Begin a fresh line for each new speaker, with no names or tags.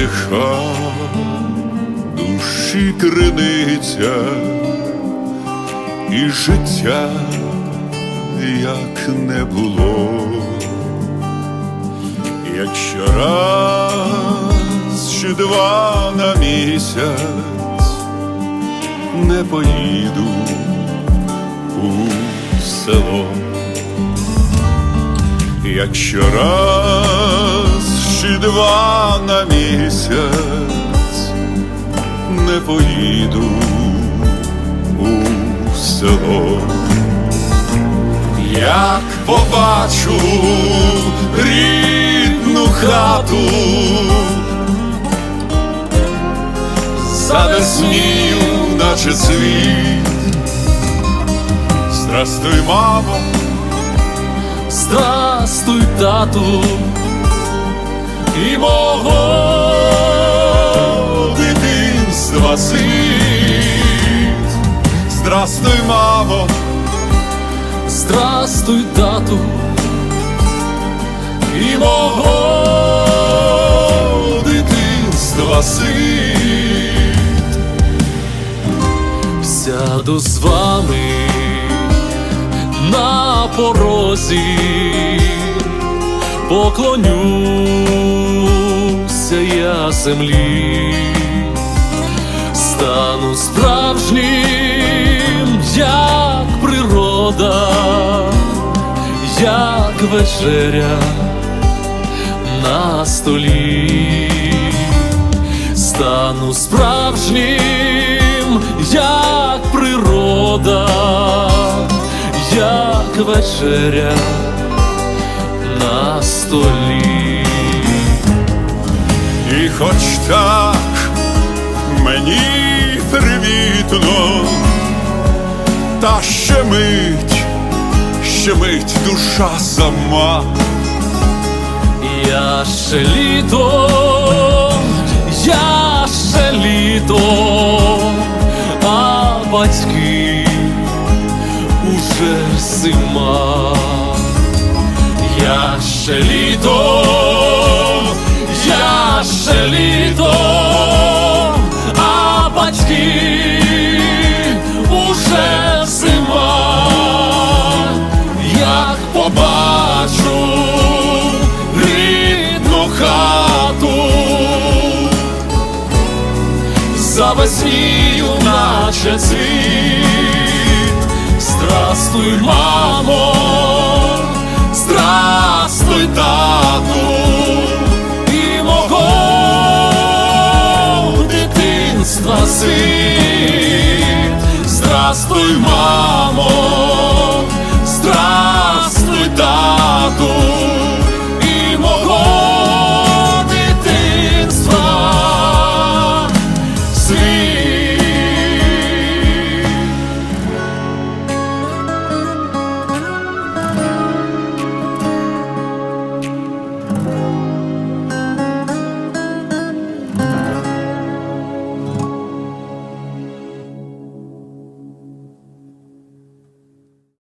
затиха, душі криниця, і життя як не було. Якщо раз чи два на місяць не поїду у село, якщо раз чи два на місяць не поїду у село, як побачу рідну хату, завеснію, наче світ. Здрастуй, мамо,
здрастуй, тату, і мого дитинства світ.
Здрастуй, мамо,
здрастуй, тату, і мого дитинства світ. Сяду з вами на порозі, поклонюся я землі, стану справжнім, як природа, як вечеря на столі, стану справжнім, як природа, як вечеря на столі.
і хоч так мені привітно, та ще мить душа сама.
Я ще літо, а батьки уже зима. Я ще літо, а батьки уже зима. Як побачу рідну хату, завеснію, наче цвіт. Здрастуй, мамо, здрастуй, тату,